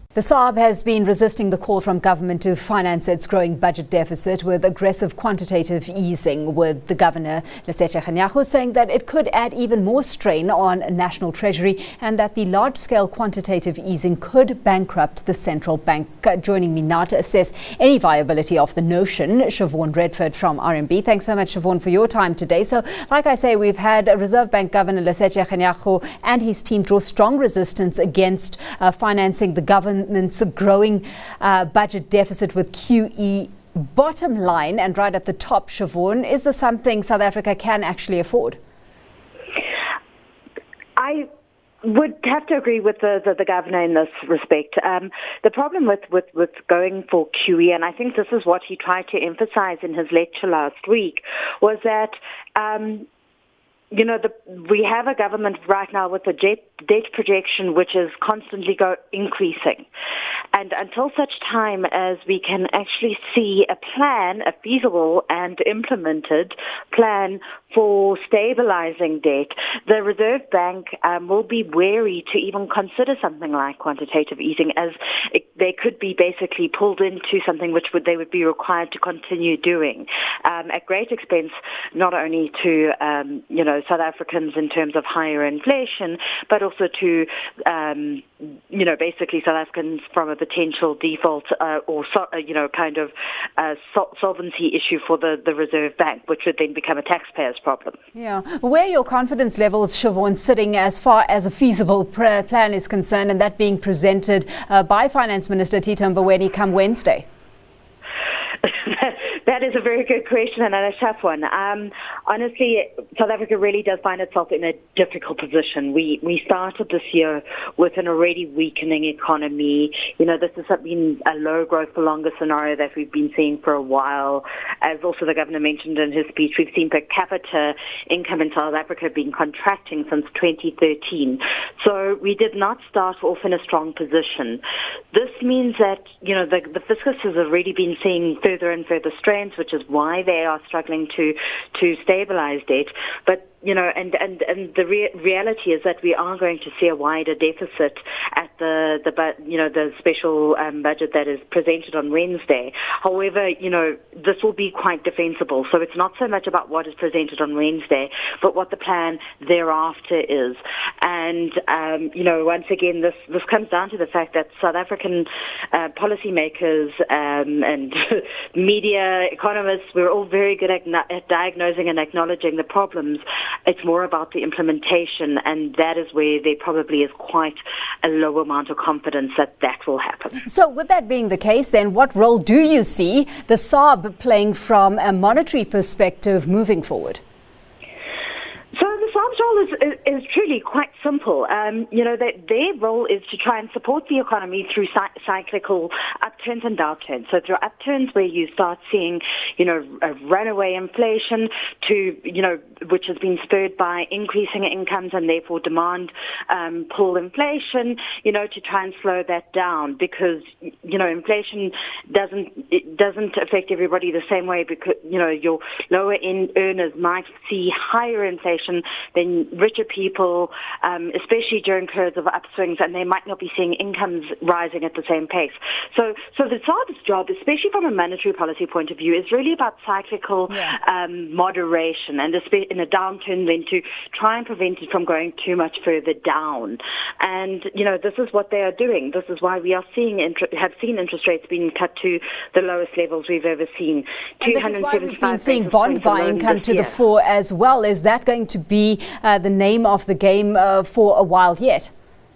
The SARB has been resisting the call from government to finance its growing budget deficit with aggressive quantitative easing, with the governor, Lesetja Kganyago, saying that it could add even more strain on national treasury and that the large-scale quantitative easing could bankrupt the central bank. Joining me now to assess any viability of the notion, Siobhan Redford from RMB. Thanks so much, Siobhan, for your time today. So, like I say, we've had Reserve Bank Governor Lesetja Kganyago and his team draw strong resistance against financing the government's growing budget deficit with QE. Bottom line, and right at the top, Siobhan, is this something South Africa can actually afford? I would have to agree with the governor in this respect. The problem with going for QE, and I think this is what he tried to emphasize in his lecture last week, was that we have a government right now with a debt projection which is constantly increasing. And until such time as we can actually see a plan, a feasible and implemented plan for stabilizing debt, the Reserve Bank will be wary to even consider something like quantitative easing, as they could be basically pulled into something which they would be required to continue doing at great expense, not only to South Africans in terms of higher inflation, but also to basically South Africans from a potential default solvency issue for the Reserve Bank, which would then become a taxpayer's problem. Yeah. Where are your confidence levels, Siobhan, sitting as far as a feasible plan is concerned, and that being presented by Finance Minister Tito Mboweni come Wednesday? That is a very good question and a tough one. Honestly, South Africa really does find itself in a difficult position. We started this year with an already weakening economy. This has been a low growth for longer scenario that we've been seeing for a while. As also the governor mentioned in his speech, we've seen per capita income in South Africa being contracting since 2013. So we did not start off in a strong position. This means that, the fiscus has already been seeing further and further strains, which is why they are struggling to stabilize debt. But the reality is that we are going to see a wider deficit at the special budget that is presented on Wednesday. However, this will be quite defensible. So it's not so much about what is presented on Wednesday, but what the plan thereafter is. And once again, this comes down to the fact that South African policymakers and media, economists, we're all very good at diagnosing and acknowledging the problems. It's more about the implementation, and that is where there probably is quite a low amount of confidence that will happen. So with that being the case, then what role do you see the SARB playing from a monetary perspective moving forward? So the SARB's role is truly quite simple. Their role is to try and support the economy through cyclical upturns and downturns. So through upturns where you start seeing, a runaway inflation which has been spurred by increasing incomes and therefore demand pull inflation, to try and slow that down, because, inflation doesn't affect everybody the same way, because, your lower end earners might see higher inflation than richer people, especially during periods of upswings, and they might not be seeing incomes rising at the same pace. So the SARB's job, especially from a monetary policy point of view, is really about cyclical moderation, and in a downturn then to try and prevent it from going too much further down. And, this is what they are doing. This is why we are have seen interest rates being cut to the lowest levels we've ever seen. And this is why we've been seeing bond buying come to the fore as well. Is that going to be the name of the game for a while yet?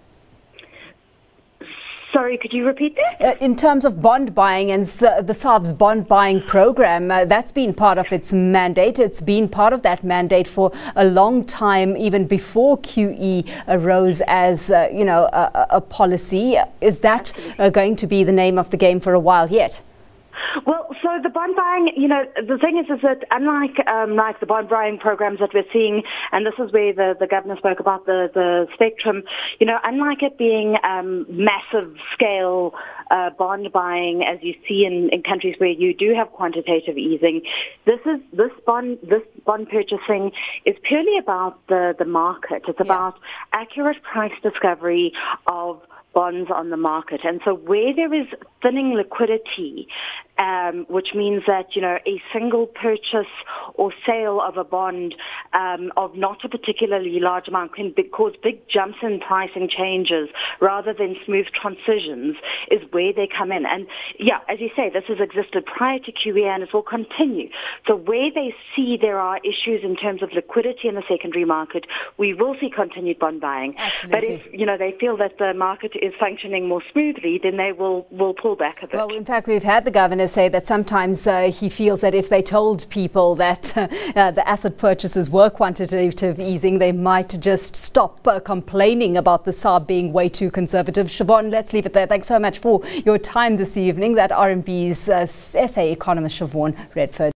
Sorry, could you repeat that? In terms of bond buying and the SARB's bond buying program, that's been part of its mandate. It's been part of that mandate for a long time, even before QE arose as, a policy. Is that going to be the name of the game for a while yet? Well, so the bond buying, the thing is that unlike like the bond buying programs that we're seeing, and this is where the governor spoke about the spectrum, unlike it being massive scale bond buying as you see in countries where you do have quantitative easing, this bond purchasing is purely about the market. It's about accurate price discovery of bonds on the market. And so where there is thinning liquidity, which means that, a single purchase or sale of a bond of not a particularly large amount can cause big jumps in pricing changes rather than smooth transitions, is where they come in. And yeah, as you say, this has existed prior to QE and it will continue. So where they see there are issues in terms of liquidity in the secondary market, we will see continued bond buying. Absolutely. But if, they feel that the market is functioning more smoothly, then they will pull back a bit. Well, in fact, we've had the governor say that sometimes he feels that if they told people that the asset purchases were quantitative easing, they might just stop complaining about the SARB being way too conservative. Siobhan, let's leave it there. Thanks so much for your time this evening. That RMB's SA economist Siobhan Redford.